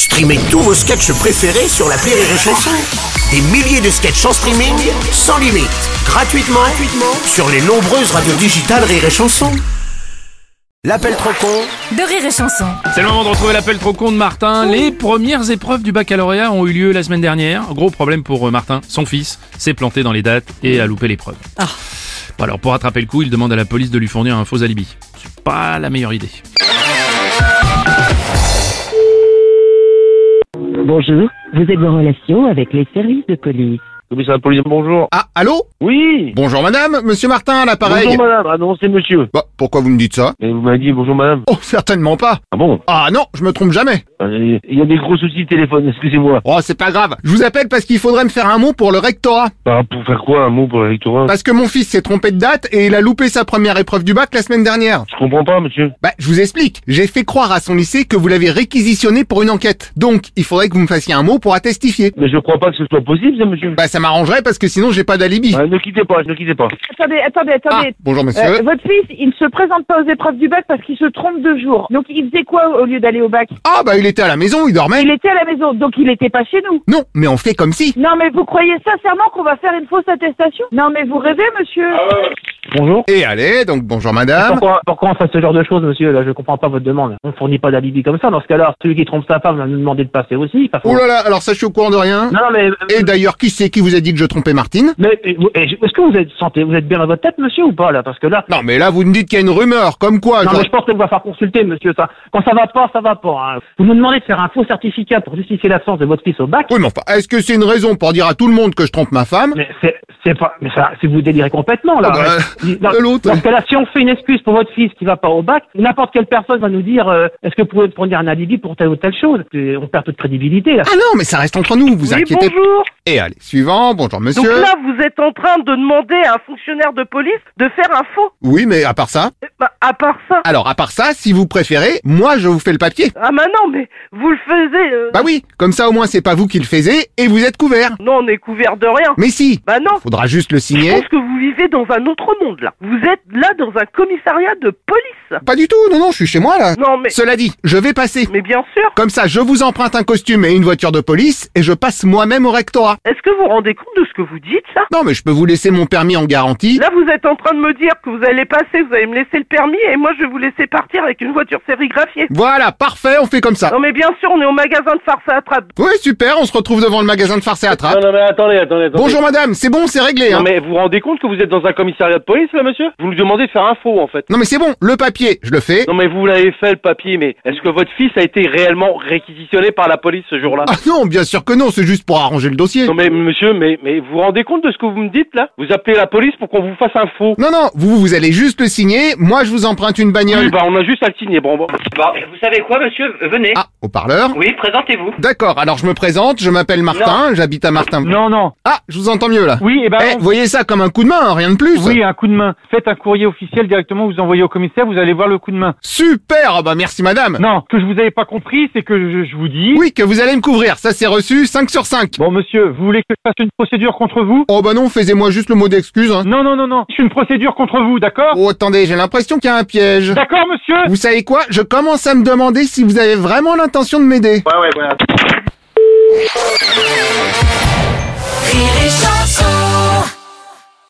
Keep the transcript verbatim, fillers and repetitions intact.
Streamez tous vos sketchs préférés sur l'appli Rire et Chanson. Des milliers de sketchs en streaming, sans limite, gratuitement, gratuitement sur les nombreuses radios digitales Rire et Chanson. L'appel trop con de Rire et Chanson. C'est le moment de retrouver l'appel trop con de Martin. Les premières épreuves du baccalauréat ont eu lieu la semaine dernière. Gros problème pour Martin, son fils s'est planté dans les dates et a loupé l'épreuve. Ah. Bon, alors pour rattraper le coup, il demande à la police de lui fournir un faux alibi. C'est pas la meilleure idée. Bonjour, vous êtes en relation avec les services de police. Oui, c'est la police, bonjour. Ah, allô? Oui. Bonjour madame, monsieur Martin à l'appareil. Bonjour madame, ah non, c'est monsieur. Bah, pourquoi vous me dites ça? Et vous m'avez dit bonjour madame. Oh, certainement pas. Ah bon? Ah non, je me trompe jamais. Il y a des gros soucis de téléphone, excusez-moi. Oh, c'est pas grave. Je vous appelle parce qu'il faudrait me faire un mot pour le rectorat. Ah, pour faire quoi, un mot pour le rectorat? Parce que mon fils s'est trompé de date et il a loupé sa première épreuve du bac la semaine dernière. Je comprends pas, monsieur. Bah, je vous explique. J'ai fait croire à son lycée que vous l'avez réquisitionné pour une enquête. Donc, il faudrait que vous me fassiez un mot pour attestifier. Mais je crois pas que ce soit possible, ça, monsieur. Bah, ça m'arrangerait parce que sinon j'ai pas d'alibi. Ah, ne quittez pas, ne quittez pas. Attendez, attendez, Ah, attendez. bonjour monsieur. Euh, votre fils, il ne se présente pas aux épreuves du bac parce qu'il se trompe de jour. Donc il faisait quoi au lieu d'aller au bac? Ah, bah il était à la maison, il dormait. Il était à la maison, donc il n'était pas chez nous. Non, mais on fait comme si. Non mais vous croyez sincèrement qu'on va faire une fausse attestation? Non mais vous rêvez, monsieur. Bonjour. Et allez, donc bonjour madame. Pourquoi, pourquoi on fait ce genre de choses, monsieur? Là, je comprends pas votre demande. On fournit pas d'alibi comme ça. Dans ce cas-là, celui qui trompe sa femme va nous demander de passer aussi. Pas Oh là là, alors ça je suis au courant de rien. Non, mais... Et d'ailleurs, qui c'est qui vous a dit que je trompais Martine? Mais, mais, vous- eh, est-ce que vous êtes santé, vous êtes bien dans votre tête, monsieur, ou pas, là? Parce que là... Non mais là vous me dites qu'il y a une rumeur, comme quoi Non, genre- mais je pense qu'on va faire consulter, monsieur, ça. Quand ça va pas, ça va pas, hein. Vous nous demandez de faire un faux certificat pour justifier l'absence de votre fils au bac. Oui mais enfin, est-ce que c'est une raison pour dire à tout le monde que je trompe ma femme? Mais c'est, c'est pas, mais ça, si vous délirez complètement, là. Ah bah, Mais- dans, l'autre. dans ce cas-là, si on fait une excuse pour votre fils qui va pas au bac, n'importe quelle personne va nous dire, euh, est-ce que vous pouvez fournir un alibi pour telle ou telle chose? Et on perd toute crédibilité, là. Ah non, mais ça reste entre nous, vous Oui, inquiétez pas. bonjour. Et allez, suivant, bonjour Donc monsieur. là, vous êtes en train de demander à un fonctionnaire de police de faire un faux. Oui mais à part ça. Eh ben, à part ça. Alors à part ça, si vous préférez, moi je vous fais le papier. Ah bah non, mais vous le faisiez. euh, Bah oui, comme ça au moins c'est pas vous qui le faisiez et vous êtes couvert. Non, on est couvert de rien. Mais si, Bah non. faudra juste le Je signer. pense que vous vivez dans un autre monde, là. Vous êtes là dans un commissariat de police. Pas du tout, non non, je suis chez moi là. Non, mais... Cela dit, je vais passer. Mais bien sûr. Comme ça, je vous emprunte un costume et une voiture de police et je passe moi-même au rectorat. Est-ce que vous vous rendez compte de ce que vous dites, ça? Non mais je peux vous laisser mon permis en garantie. Là, vous êtes en train de me dire que vous allez passer, vous allez me laisser le permis, et moi, je vais vous laisser partir avec une voiture sérigraphiée. Voilà, parfait, on fait comme ça. Non, mais bien sûr, on est au magasin de farce à attrape. Oui, super, on se retrouve devant le magasin de farce et attrape. Non, non, mais attendez, attendez, attendez. Bonjour madame, c'est bon, c'est réglé. Hein. Non, mais vous vous rendez compte que vous êtes dans un commissariat de police, là, monsieur? Vous nous demandez de faire un faux, en fait. Non mais c'est bon, le papier, je le fais. Non, mais vous l'avez fait, le papier, mais est-ce que votre fils a été réellement réquisitionné par la police ce jour-là? Ah non, bien sûr que non, c'est juste pour arranger le dossier. Non, mais monsieur, mais, mais vous vous rendez compte de ce que vous me dites, là? Vous appelez la police pour qu'on vous fasse un faux. Non, non, vous, vous allez juste le signer, moi je vous emprunte une bagnole. Oui, bah, on a juste à le signer, bon, bon. Bon, vous savez quoi, monsieur? Venez. Ah, haut-parleur. Oui, présentez-vous. D'accord, alors je me présente, je m'appelle Martin, j'habite à Martin. Non, non. Ah, je vous entends mieux là. Oui, et ben... Eh, voyez ça comme un coup de main, hein, rien de plus. Oui, un coup de main. Faites un courrier officiel directement, vous envoyez au commissaire, vous allez voir le coup de main. Super, ah bah merci madame. Non, ce que je vous avais pas compris, c'est que je, je vous dis... Oui, que vous allez me couvrir, ça c'est reçu, cinq sur cinq. Bon, monsieur, vous voulez que je fasse une procédure contre vous? Oh bah non, faisez-moi juste le mot d'excuse. Hein. Non, non, non, non. Je fais une procédure contre vous, d'accord? Oh attendez, j'ai l'impression qu'il y a un piège. D'accord, monsieur? Vous savez quoi? Je commence à me demander si vous avez vraiment l'intention de m'aider. Ouais, ouais, voilà. Rire et Chanson.